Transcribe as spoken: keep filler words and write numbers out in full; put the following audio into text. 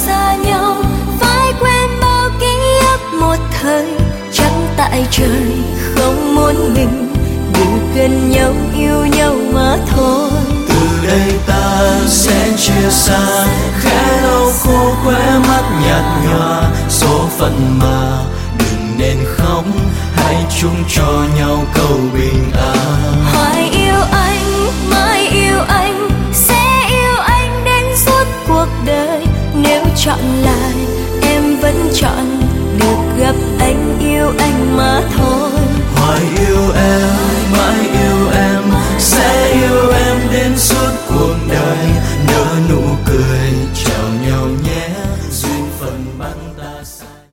xa nhau, phải quên bao ký ức một thời. Chẳng tại trời không muốn mình được gần nhau yêu nhau mà thôi. Từ đây ta sẽ chia xa, khẽ lau khô khóe mắt nhạt nhòa. Số phận mà đừng nên khóc, hãy chung cho nhau câu bình